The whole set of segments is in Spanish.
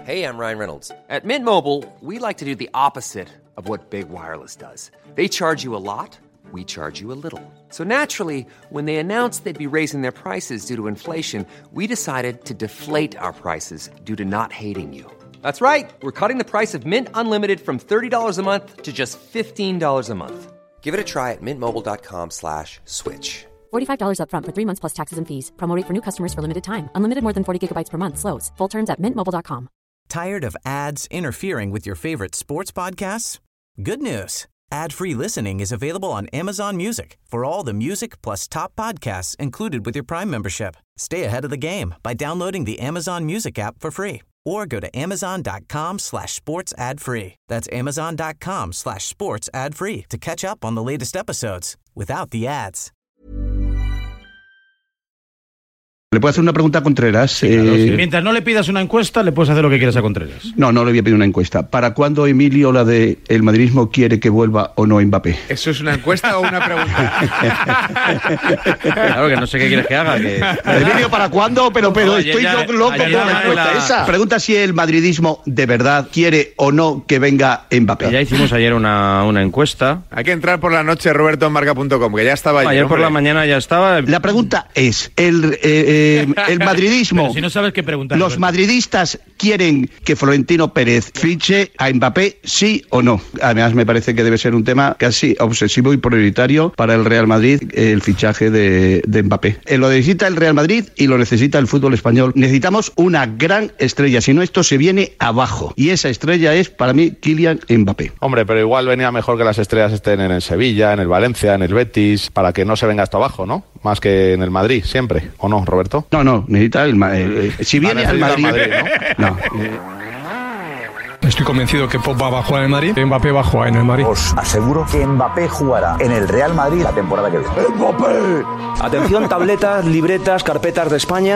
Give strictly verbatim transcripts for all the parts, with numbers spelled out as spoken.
Hey, I'm Ryan Reynolds. At Mint Mobile, we like to do the opposite of what Big Wireless does. They charge you a lot, we charge you a little. So naturally, when they announced they'd be raising their prices due to inflation, we decided to deflate our prices due to not hating you. That's right. We're cutting the price of Mint Unlimited from thirty dollars a month to just fifteen dollars a month. Give it a try at mintmobile.com slash switch. forty-five dollars up front for three months plus taxes and fees. Promo rate for new customers for limited time. Unlimited more than forty gigabytes per month slows. Full terms at mint mobile dot com. Tired of ads interfering with your favorite sports podcasts? Good news. Ad-free listening is available on Amazon Music for all the music plus top podcasts included with your Prime membership. Stay ahead of the game by downloading the Amazon Music app for free or go to amazon.com slash sports ad free. That's amazon.com slash sports ad free to catch up on the latest episodes without the ads. ¿Le puedo hacer una pregunta a Contreras? Sí, claro, eh... sí. Mientras no le pidas una encuesta, le puedes hacer lo que quieras a Contreras. No, no le voy a pedir una encuesta. ¿Para cuándo, Emilio, la de el madridismo quiere que vuelva o no Mbappé? ¿Eso es una encuesta o una pregunta? Claro, que no sé qué quieres que haga. Que... Emilio, ¿para cuándo? Pero, pero no, estoy ya, yo loco ayer con la encuesta la... esa. Pregunta si el madridismo de verdad quiere o no que venga Mbappé. Ya hicimos ayer una, una encuesta. Hay que entrar por la noche, Roberto, en marca punto com, que ya estaba ayer. Ayer por hombre. la mañana ya estaba. La pregunta es, ¿el, eh, eh, el madridismo... Pero si no sabes qué preguntar. ¿Los madridistas quieren que Florentino Pérez fiche a Mbappé, sí o no? Además, me parece que debe ser un tema casi obsesivo y prioritario para el Real Madrid, el fichaje de, de Mbappé. Eh, lo necesita el Real Madrid y lo necesita el fútbol español. Necesitamos una gran estrella, si no esto se viene abajo. Y esa estrella es, para mí, Kylian Mbappé. Hombre, pero igual venía mejor que las estrellas estén en el Sevilla, en el Valencia, en el Betis, para que no se venga hasta abajo, ¿no? Más que en el Madrid, siempre. ¿O no, Roberto? No, no, necesita el Madrid. Si viene al Madrid... Madrid, ¿no? No. Estoy convencido que Pogba va a jugar en el Madrid, Mbappé va a jugar en el Madrid. Os aseguro que Mbappé jugará en el Real Madrid la temporada que viene. ¡Mbappé! Atención, tabletas, libretas, carpetas de España.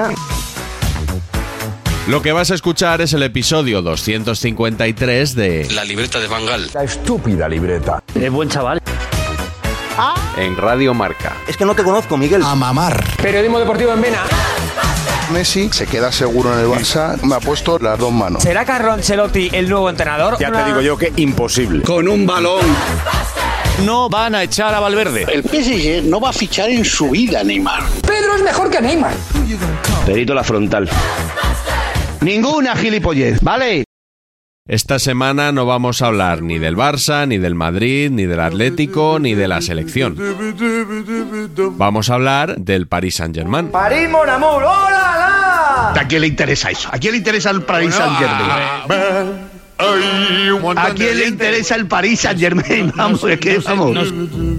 Lo que vas a escuchar es el episodio doscientos cincuenta y tres de La libreta de Van Gaal. La estúpida libreta. Es buen chaval. ¿Ah? En Radio Marca. Es que no te conozco, Miguel. A mamar. Periodismo deportivo en Vena. Messi se queda seguro en el Barça. Me ha puesto las dos manos. ¿Será Carlo Ancelotti el nuevo entrenador? Ya te digo yo que imposible. Con un balón. No van a echar a Valverde. El P S G no va a fichar en su vida a Neymar. Pedro es mejor que Neymar. Perito la frontal. Ninguna gilipollez, ¿vale? Esta semana no vamos a hablar ni del Barça, ni del Madrid, ni del Atlético, ni de la selección. Vamos a hablar del Paris Saint-Germain. París, mon amour, ¡hola, la! ¿A quién le interesa eso? ¿A quién le interesa el Paris Saint-Germain? ¿A quién le interesa el Paris Saint-Germain? Vamos, es que vamos.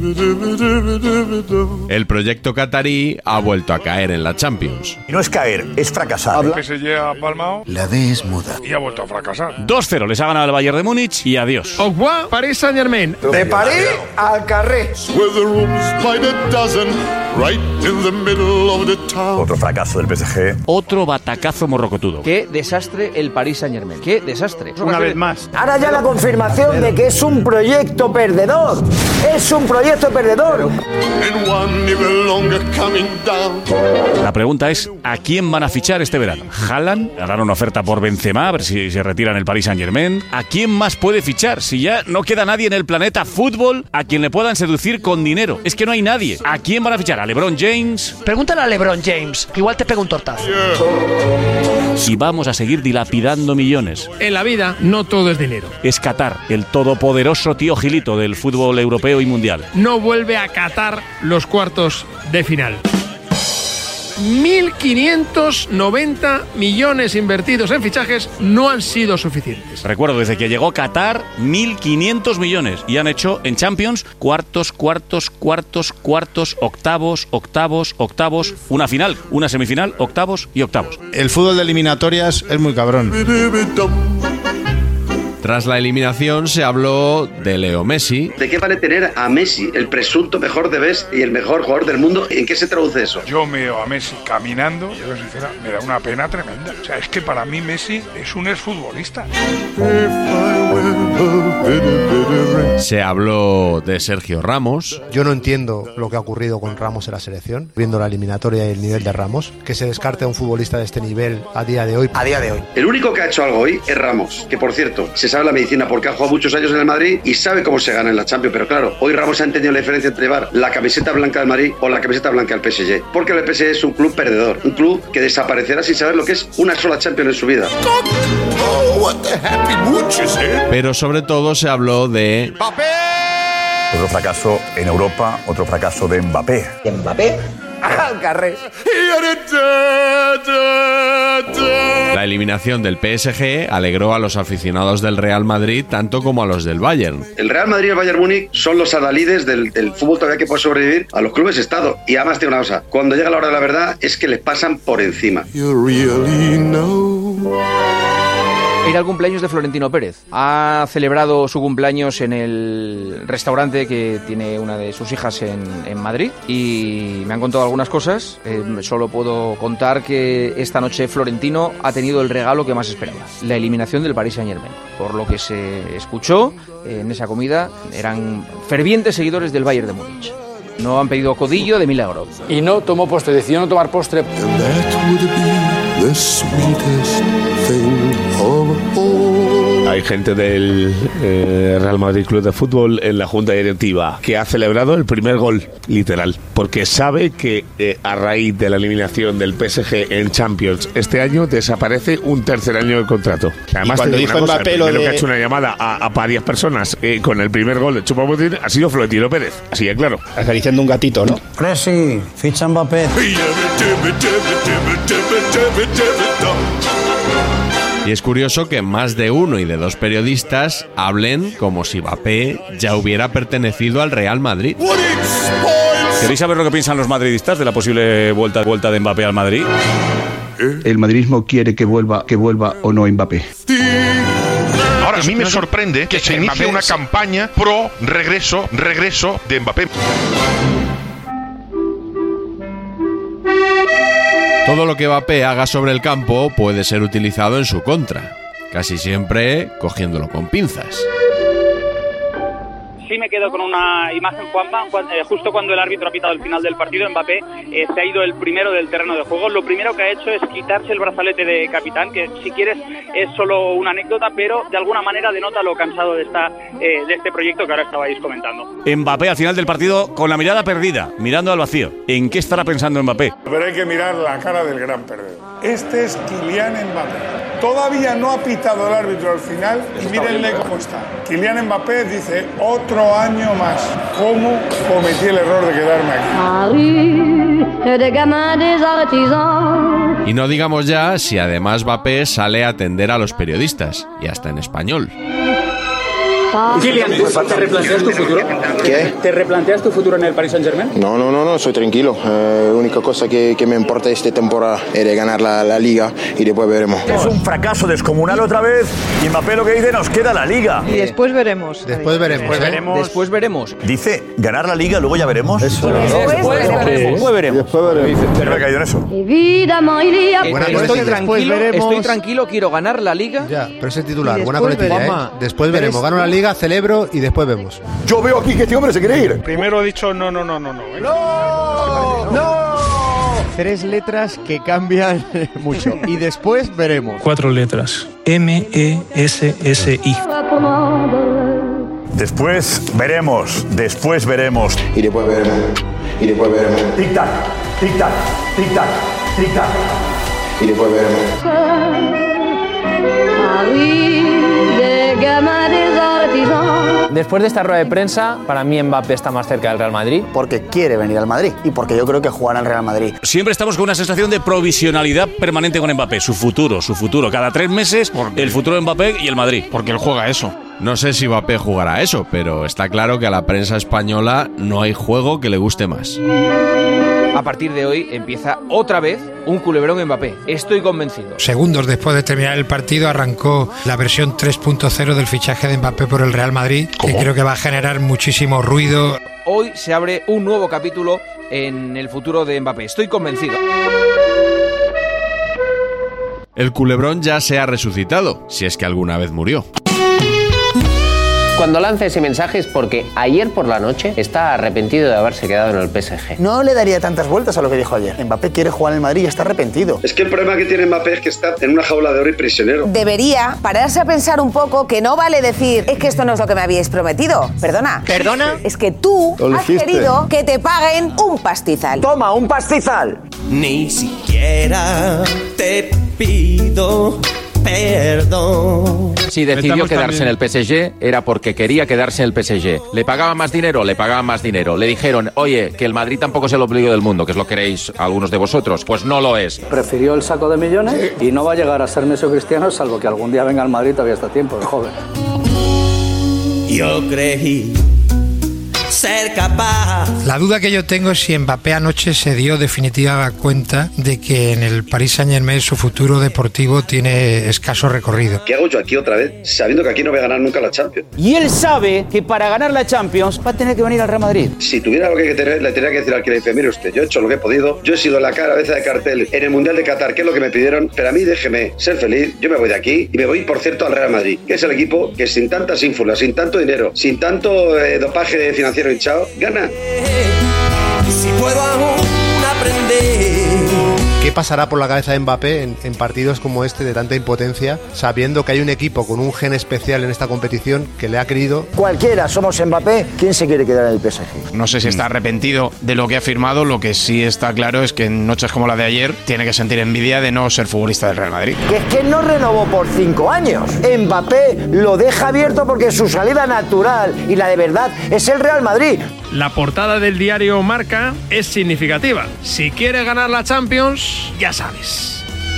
El proyecto catarí ha vuelto a caer en la Champions. Y no es caer, es fracasar. El P S G ha palmado. La D es muda. Y ha vuelto a fracasar. dos cero les ha ganado el Bayern de Múnich y adiós. Au revoir, Paris Saint-Germain. De París al Carré. Otro fracaso del P S G. Otro batacazo morrocotudo. Qué desastre el Paris Saint-Germain. Qué desastre. Una vez más. Ahora ya la confirmación de que es un proyecto perdedor. Es un proyecto perdedor. La pregunta es, ¿a quién van a fichar este verano? ¿Haaland? ¿Harán una oferta por Benzema a ver si se retira en el Paris Saint-Germain? ¿A quién más puede fichar? Si ya no queda nadie en el planeta fútbol a quien le puedan seducir con dinero. Es que no hay nadie. ¿A quién van a fichar? ¿A LeBron James? Pregúntale a LeBron James, que igual te pega un tortazo. Si vamos a seguir dilapidando millones. En la vida no todo es dinero. Es Qatar, el todopoderoso tío Gilito del fútbol europeo y mundial. No vuelve a Qatar los cuartos de final. mil quinientos noventa millones invertidos en fichajes no han sido suficientes. Recuerdo, desde que llegó Qatar, mil quinientos millones. Y han hecho en Champions cuartos, cuartos, cuartos, cuartos, octavos, octavos, octavos, una final, una semifinal, octavos y octavos. El fútbol de eliminatorias es muy cabrón. Tras la eliminación se habló de Leo Messi. ¿De qué vale tener a Messi, el presunto mejor de best y el mejor jugador del mundo? ¿En qué se traduce eso? Yo veo a Messi caminando y, yo sincera, me da una pena tremenda. O sea, es que para mí Messi es un exfutbolista. Se habló de Sergio Ramos. Yo no entiendo lo que ha ocurrido con Ramos en la selección, viendo la eliminatoria y el nivel de Ramos, que se descarte a un futbolista de este nivel a día de hoy. A día de hoy. El único que ha hecho algo hoy es Ramos, que por cierto, se sabe la medicina porque ha jugado muchos años en el Madrid y sabe cómo se gana en la Champions, pero claro, hoy Ramos ha entendido la diferencia entre llevar la camiseta blanca del Madrid o la camiseta blanca del P S G, porque el P S G es un club perdedor, un club que desaparecerá sin saber lo que es una sola Champions en su vida. Pero sobre todo se habló de ¡Mbappé! Otro fracaso en Europa, otro fracaso de Mbappé. ¿Mbappé? ¡Al carré! la eliminación del P S G alegró a los aficionados del Real Madrid tanto como a los del Bayern. El Real Madrid y el Bayern Múnich son los adalides del, del fútbol todavía que puede sobrevivir a los clubes estado. Y además tiene una cosa, cuando llega la hora de la verdad es que les pasan por encima. Ir al cumpleaños de Florentino Pérez. Ha celebrado su cumpleaños en el restaurante que tiene una de sus hijas en, en Madrid y me han contado algunas cosas. Eh, solo puedo contar que esta noche Florentino ha tenido el regalo que más esperaba, la eliminación del Paris Saint-Germain. Por lo que se escuchó eh, en esa comida, eran fervientes seguidores del Bayern de Múnich. No han pedido codillo de milagro. Y no tomó postre, decidió no tomar postre. Hay gente del eh, Real Madrid Club de Fútbol en la junta directiva que ha celebrado el primer gol, literal, porque sabe que eh, a raíz de la eliminación del P S G en Champions este año desaparece un tercer año de contrato. Además, cuando dijo cosa, Mbappé, el primero de... que ha hecho una llamada a, a varias personas eh, con el primer gol de Choupo-Moting ha sido Florentino Pérez, así de claro. Acariciando un gatito, ¿no? Presi, ficha Mbappé. Y es curioso que más de uno y de dos periodistas hablen como si Mbappé ya hubiera pertenecido al Real Madrid. ¿Queréis saber lo que piensan los madridistas de la posible vuelta, vuelta de Mbappé al Madrid? El madridismo quiere que vuelva, que vuelva o no Mbappé. Ahora, a mí me sorprende que se inicie una campaña pro regreso, regreso de Mbappé. Todo lo que Mbappé haga sobre el campo puede ser utilizado en su contra, casi siempre cogiéndolo con pinzas. Sí me quedo con una imagen, Juanma, eh, justo cuando el árbitro ha pitado el final del partido, Mbappé eh, se ha ido el primero del terreno de juego. Lo primero que ha hecho es quitarse el brazalete de capitán, que si quieres es solo una anécdota, pero de alguna manera denota lo cansado de, esta, eh, de este proyecto que ahora estabais comentando. Mbappé al final del partido con la mirada perdida, mirando al vacío. ¿En qué estará pensando Mbappé? Pero hay que mirar la cara del gran perdedor. Este es Kylian Mbappé. Todavía no ha pitado el árbitro al final y mírenle cómo está. Kylian Mbappé dice, otro año más. ¿Cómo cometí el error de quedarme aquí? Y no digamos ya si además Mbappé sale a atender a los periodistas, y hasta en español. Kylian, ¿te replanteas tu futuro? ¿Qué? ¿Te replanteas tu futuro en el Paris Saint-Germain? No, no, no, no, soy tranquilo. Eh, la única cosa que, que me importa esta temporada es ganar la, la Liga y después veremos. Es un fracaso descomunal otra vez y Mbappé lo que dice, nos queda la Liga. Y después veremos. Después veremos. Después veremos. Después veremos. Dice, ganar la Liga, luego ya veremos. Eso. Después, después veremos. Después veremos. Después veremos. Pero me he caído en eso. Estoy tranquilo, estoy tranquilo, quiero ganar la Liga. Ya, pero ese titular, buena coletilla, ¿eh? Después veremos, gano la Liga, celebro y después vemos. Yo veo aquí que este hombre se quiere ir. Primero he dicho no, no, no, no, no. ¿eh? ¡No! ¡No! Tres letras que cambian mucho. Y después veremos. Cuatro letras. M E S S I. Después veremos. Después veremos. Y después veremos. Y después veremos. Tic-tac, tic-tac, tic-tac, tic-tac. Y después veremos. Después de esta rueda de prensa, para mí Mbappé está más cerca del Real Madrid. Porque quiere venir al Madrid y porque yo creo que jugará al Real Madrid. Siempre estamos con una sensación de provisionalidad permanente con Mbappé. Su futuro, su futuro. Cada tres meses, el futuro de Mbappé y el Madrid. Porque él juega eso. No sé si Mbappé jugará eso, pero está claro que a la prensa española no hay juego que le guste más. A partir de hoy empieza otra vez un culebrón Mbappé. Estoy convencido. Segundos después de terminar el partido arrancó la versión tres punto cero del fichaje de Mbappé por el Real Madrid, ¿Cómo? que creo que va a generar muchísimo ruido. Hoy se abre un nuevo capítulo en el futuro de Mbappé. Estoy convencido. El culebrón ya se ha resucitado, si es que alguna vez murió. Cuando lanza ese mensaje es porque ayer por la noche está arrepentido de haberse quedado en el P S G. No le daría tantas vueltas a lo que dijo ayer. Mbappé quiere jugar en el Madrid y está arrepentido. Es que el problema que tiene Mbappé es que está en una jaula de oro y prisionero. Debería pararse a pensar un poco que no vale decir es que esto no es lo que me habíais prometido. Perdona. ¿Perdona? Es que tú has querido que te paguen un pastizal. Toma, un pastizal. Ni siquiera te pido perdón. Si decidió Estamos quedarse también... en el P S G era porque quería quedarse en el P S G. ¿Le pagaban más dinero? Le pagaban más dinero. Le dijeron, oye, que el Madrid tampoco es el ombligo del mundo, que es lo que queréis algunos de vosotros. Pues no lo es. Prefirió el saco de millones y no va a llegar a ser Messi o Cristiano, salvo que algún día venga al Madrid, todavía está a tiempo, es joven. Yo creí ser capaz. La duda que yo tengo es si Mbappé anoche se dio definitiva cuenta de que en el Paris Saint-Germain su futuro deportivo tiene escaso recorrido. ¿Qué hago yo aquí otra vez? Sabiendo que aquí no voy a ganar nunca la Champions. Y él sabe que para ganar la Champions va a tener que venir al Real Madrid. Si tuviera algo que tener, le tendría que decir al que le dice, mire usted, yo he hecho lo que he podido, yo he sido la cabeza de cartel en el Mundial de Qatar, que es lo que me pidieron, pero a mí déjeme ser feliz, yo me voy de aquí y me voy, por cierto, al Real Madrid, que es el equipo que sin tantas ínfulas, sin tanto dinero, sin tanto eh, dopaje financiero hinchado, gana. Si puedo aún aprender. ¿Qué pasará por la cabeza de Mbappé en, en partidos como este de tanta impotencia, sabiendo que hay un equipo con un gen especial en esta competición que le ha querido? Cualquiera, somos Mbappé, ¿quién se quiere quedar en el P S G? No sé si está arrepentido de lo que ha firmado, lo que sí está claro es que en noches como la de ayer tiene que sentir envidia de no ser futbolista del Real Madrid. Que es que no renovó por cinco años. Mbappé lo deja abierto porque su salida natural y la de verdad es el Real Madrid. La portada del diario Marca es significativa. Si quiere ganar la Champions, ya sabes.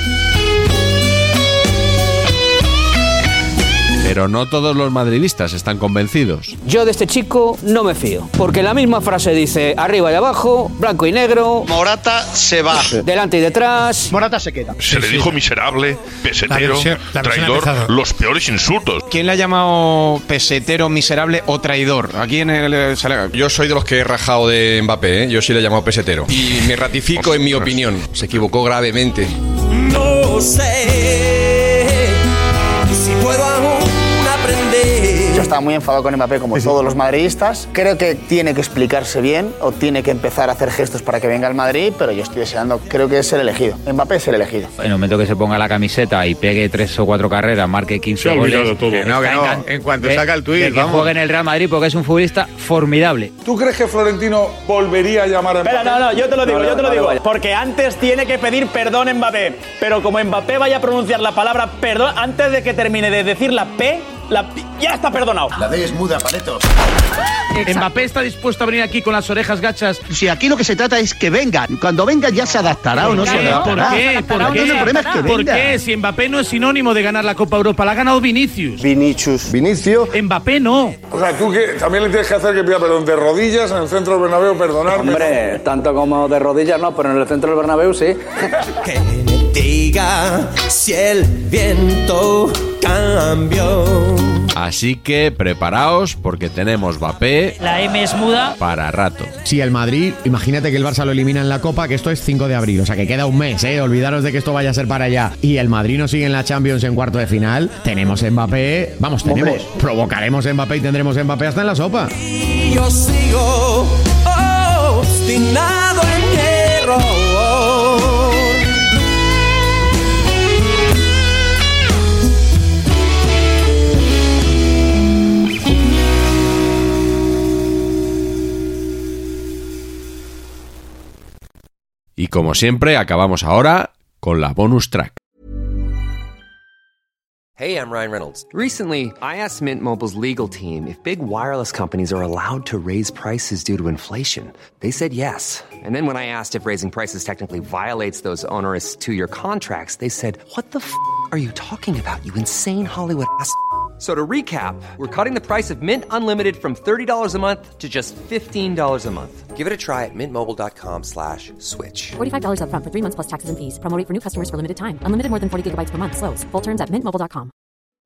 Pero no todos los madridistas están convencidos. Yo de este chico no me fío, porque la misma frase dice arriba y abajo, blanco y negro. Morata se va. Delante y detrás. Morata se queda. Se sí, le sí. dijo miserable, pesetero, la versión, la traidor, los peores insultos. ¿Quién le ha llamado pesetero, miserable o traidor? Aquí en el... Yo soy de los que he rajado de Mbappé, ¿eh? Yo sí le he llamado pesetero. Y me ratifico Ostras. en mi opinión. Se equivocó gravemente. No sé si puedo aún aprender. Yo estaba muy enfadado con Mbappé, como sí, todos sí. los madridistas. Creo que tiene que explicarse bien o tiene que empezar a hacer gestos para que venga al Madrid, pero yo estoy deseando, creo que es ser elegido. Mbappé es ser elegido. En el momento que se ponga la camiseta y pegue tres o cuatro carreras, marque quince goles. Todo. Que no, que no. En cuanto que, saca el tuit, que juegue en el Real Madrid porque es un futbolista formidable. ¿Tú crees que Florentino volvería a llamar a Mbappé? Espera, no, no, yo te lo digo, no, yo te lo no, digo. no, porque antes tiene que pedir perdón Mbappé. Pero como Mbappé vaya a pronunciar la palabra perdón, antes de que termine de decir la P, la, ya está perdonado. La D es muda, paletos. Mbappé está dispuesto a venir aquí con las orejas gachas. Si aquí lo que se trata es que venga. Cuando venga ya se adaptará o no se adaptará. ¿Por qué? ¿Por qué? El problema es que ¿Por venga. qué? Si Mbappé no es sinónimo de ganar la Copa Europa, la ha ganado Vinicius. Vinicius. Vinicio. Mbappé no. O sea, tú que también le tienes que hacer que pida perdón de rodillas en el centro del Bernabéu, perdonarme. Hombre, tanto como de rodillas no, pero en el centro del Bernabéu sí. Que me diga si el viento cambió. Así que preparaos porque tenemos Mbappé. La M es muda. Para rato. Sí, el Madrid, imagínate que el Barça lo elimina en la Copa, que esto es cinco de abril, o sea que queda un mes, ¿eh? Olvidaros de que esto vaya a ser para allá. Y el Madrid nos sigue en la Champions en cuarto de final. Tenemos Mbappé, vamos, tenemos. Hombre. Provocaremos Mbappé y tendremos Mbappé hasta en la sopa. Y yo sigo obstinado en mi error. Y como siempre, acabamos ahora con la bonus track. Hey, I'm Ryan Reynolds. Recently, I asked Mint Mobile's legal team if big wireless companies are allowed to raise prices due to inflation. They said yes. And then when I asked if raising prices technically violates those onerous two-year contracts, they said, what the f*** are you talking about, you insane Hollywood ass f- So to recap, we're cutting the price of Mint Unlimited from thirty dollars a month to just fifteen dollars a month. Give it a try at mintmobile.com slash switch. forty-five dollars up front for three months plus taxes and fees. Promo rate for new customers for limited time. Unlimited more than forty gigabytes per month. Slows full terms at mint mobile dot com.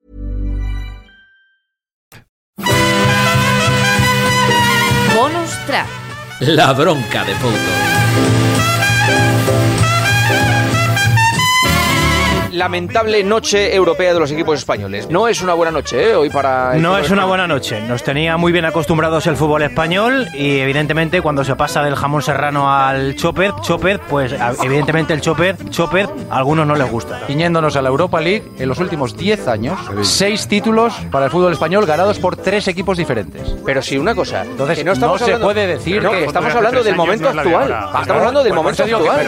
Bonus track. La bronca de fútbol. Lamentable noche europea de los equipos españoles. No es una buena noche, ¿eh? Hoy para... No es una buena noche. Nos tenía muy bien acostumbrados el fútbol español y evidentemente cuando se pasa del jamón serrano al chopper, chopper, pues evidentemente el chopper, chopper, a algunos no les gusta. Ciñéndonos a la Europa League, en los últimos diez años, seis títulos para el fútbol español ganados por tres equipos diferentes. Pero sí, una cosa, entonces que no, estamos no hablando, se puede decir no, que estamos hablando del momento actual. De Estamos hablando del momento actual.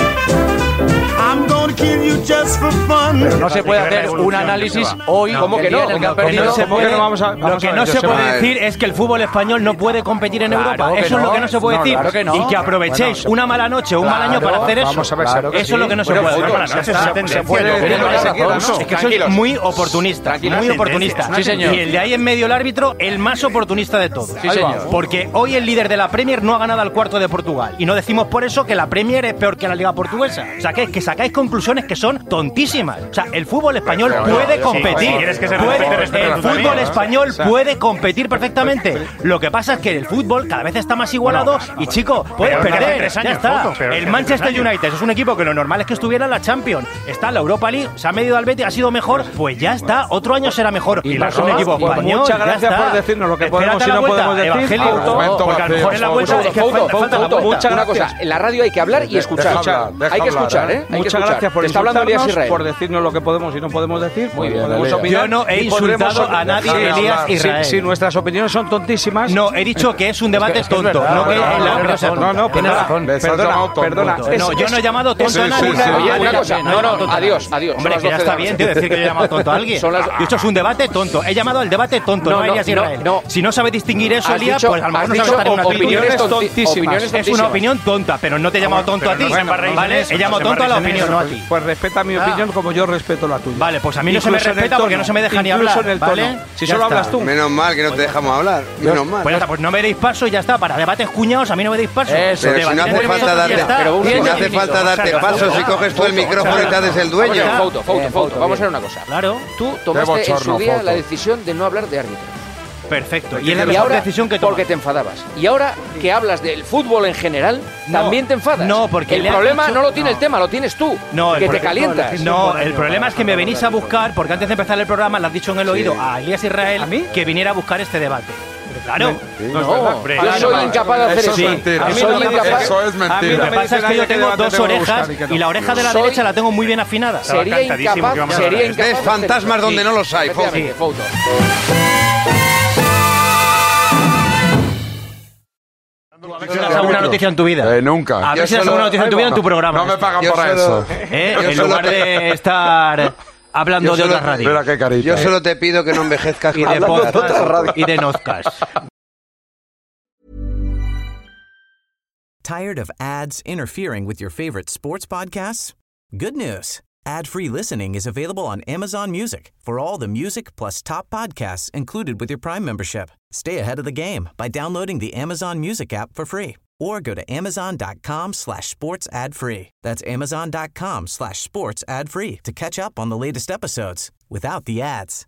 Pero no se puede hacer un análisis hoy. ¿Cómo que no? Porque han perdido. no se puede, No vamos a, vamos lo que no se puede decir es que el fútbol español no puede competir en Claro Europa. que Eso no. es lo que no se puede No, decir. claro que no. Y que aprovechéis Bueno, una mala noche o un mal año para hacer eso. Vamos a ver, claro que eso sí. es lo que no se Bueno, puede fútbol, hacer. se- Esa se- tendencia. se puede Pero decir no lo que se se quiera, quiera, ¿no? ¿no? Es que sois Tranquilos. muy oportunistas. Tranquilos. Muy oportunistas. Sí, señor. Y el de ahí en medio el árbitro, el más oportunista de todos. Sí, señor. Porque hoy el líder de la Premier no ha ganado al cuarto de Portugal. Y no decimos por eso que la Premier es peor que la Liga Portuguesa. O sea, que, que sacáis conclusiones que son tontísimas. O sea, el fútbol español Pero, puede sí, competir. sí, quieres que se Puede- respete, respeta el tú también. fútbol español O sea, puede competir perfectamente. Lo que pasa es que el fútbol cada vez está más igualado y, chico, puedes pero hace perder. tres Ya años, está. Fausto, pero El hace Manchester tres años. United es un equipo que lo normal es que estuviera en la Champions. Está en la Europa League, se ha medido al Betis, ha sido mejor. Pues ya está. Otro año será mejor. Y no es un Rafa, equipo pues español. muchas ya gracias está. por decirnos lo que Espérate podemos y a la no vuelta, podemos decir. Evangelio, Fausto, porque a lo mejor en la vuelta es que Fausto, falta la Fausto, vuelta. muchas una cosa, en la radio hay que hablar y escuchar. Deja hablar, deja hay que hablar, escuchar, ¿eh? Hay que Muchas escuchar. gracias por Te está hablando Elías insultarnos, Israel. por decirnos lo que podemos y no podemos decir. Muy bien, podemos Leo. opinar Yo no he y podremos insultado a nadie, dejar de Elías hablar. Israel. Si, si nuestras opiniones son tontísimas. No, he dicho que es un debate Es que- es que es tonto, verdad, no que no, la no, opinión sea no, tonta. no, Tienes perdona, razón. perdona, perdona. No, yo no he llamado tonto eso a es- nadie. sí, sí. Oye, Nadie, una nadie, cosa, nadie, no, no, tonto. adiós, adiós. Hombre, Son que ya las está doce de bien, la tío, noche. decir que yo he llamado tonto a alguien. Son las- Y esto es un debate tonto. He llamado al debate tonto, No, no a no, Elías no, Israel. no. Si no sabe distinguir eso, Has Elías, dicho- pues a lo mejor has no sabe dicho estar en una opiniones película. tontísimas. Opiniones Es una tontísimas. opinión tonta, pero no te he llamado tonto a ti. no se embarréis en ¿Vale? eso, He llamado no se tonto a la embarréis en opinión, no a eso. ti. Pues respeta mi Ah. opinión como yo respeto la tuya. Vale, pues a mí no se me Incluso en el respeta porque tono, no se me deja ni incluso hablar, en el tono. ¿vale? Si Ya solo está. hablas tú. Menos mal que no te dejamos hablar. Menos mal. Pues ya está, pues no me deis paso y ya está. Para debates cuñados a mí no me deis paso. Eso, pero si no Debatir hace entre falta vosotros y darte, ya está. pero si no hace falta darte paso si coges tú el micrófono y te haces el dueño. Vamos a ver, Fauto, Fauto, Fauto, vamos a ver una cosa. Claro. Tú tomaste en su bochorno, día Fauto. la decisión de no hablar de árbitro. Perfecto. Y es la mejor ahora, decisión que tomas. porque te enfadabas. Y ahora que hablas del fútbol en general, No, también te enfadas. no, porque el le has problema dicho- no lo tiene el tema, lo tienes tú. No, el que te pro- calientas. No, el problema es que me venís a buscar, porque antes de empezar el programa le has dicho en el oído a Elías Israel que viniera a buscar este debate. Pero claro. No, yo soy incapaz de hacer eso. Sí, A mí soy no me incapaz. dice- Lo que pasa es que yo tengo dos orejas y la oreja de la Soy- derecha la tengo muy bien afinada. Sería incapaz, sería incapaz. Ves fantasmas donde no los hay, Fauto. Efectivamente, Fauto. A ver si das alguna noticia en tu vida. Eh, nunca. A ver si das alguna noticia en tu vida en tu programa. No me pagan Yo por solo- eso. ¿Eh? Yo En solo lugar te- de estar hablando Yo de solo- otras radios. Mira qué carita. Yo solo te pido que no envejezcas Y con de la podcast y de nozcast. Tired of ads interfering with your favorite sports podcasts? Good news. Ad-free listening is available on Amazon Music for all the music plus top podcasts included with your Prime membership. Stay ahead of the game by downloading the Amazon Music app for free or go to amazon.com slash sports ad free. That's amazon.com slash sports ad free to catch up on the latest episodes without the ads.